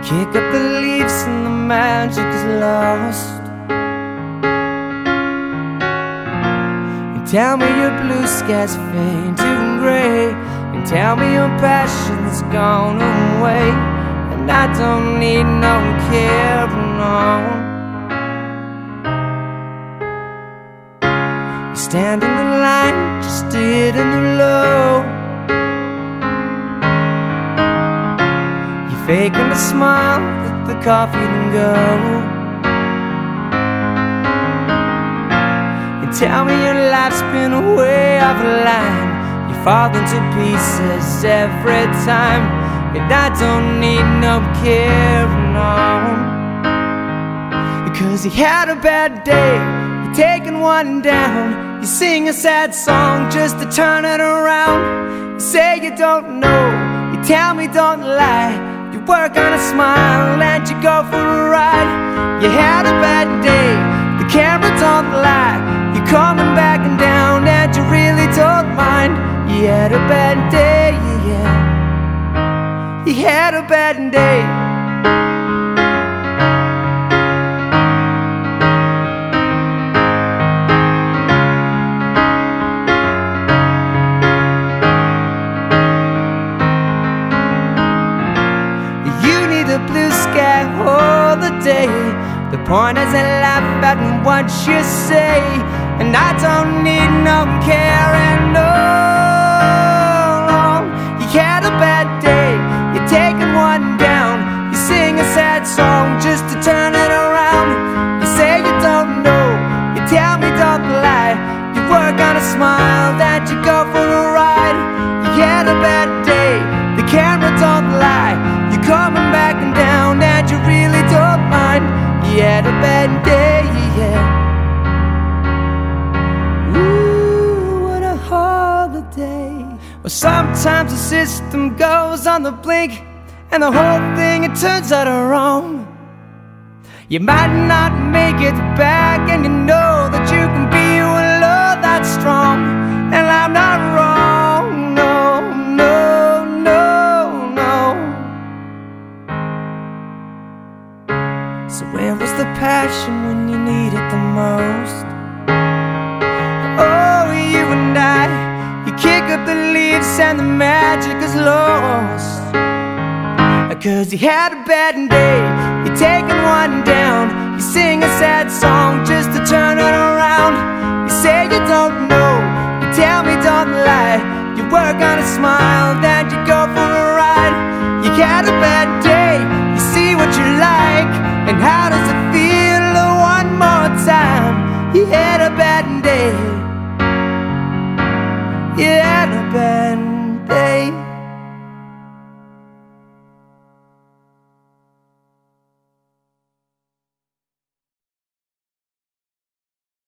Kick up the leaves and the magic is lost. And tell me your blue skies fade to gray, and tell me your passion's gone away. And I don't need no care, no. You stand in the line, just did in the low. You're faking a smile that the coffee can go. And tell me your life's been way off the line. You fall into pieces every time. And I don't need no care, no. Because you had a bad day, you're taking one down. You sing a sad song just to turn it around. You say you don't know, you tell me don't lie. You work on a smile and you go for a ride. You had a bad day, the camera don't lie. You're coming back and down and you really don't mind. You had a bad day, yeah. You had a bad day. Blue sky all the day. The point is I laugh at what you say, and I don't need no care and no. You had a bad day, you're taking one down. You sing a sad song just to turn it around. You say you don't know, you tell me don't lie. You work on a smile that you go for a ride. You had a bad day, the camera don't lie. You're coming back and down and you really don't mind. You had a bad day, yeah. Ooh, what a holiday. Well, sometimes the system goes on the blink, and the whole thing, it turns out wrong. You might not make it back, and you know that you can be with love that's strong. And I'm not wrong, no, no, no, no. So where was the passion when you need it the most? Oh, you and I, you kick up the leaves and the magic is lost. 'Cause you had a bad day, you're taking one down. You sing a sad song just to turn it around. You say you don't know, you tell me don't lie. You work on a smile, then you go for a ride. You had a bad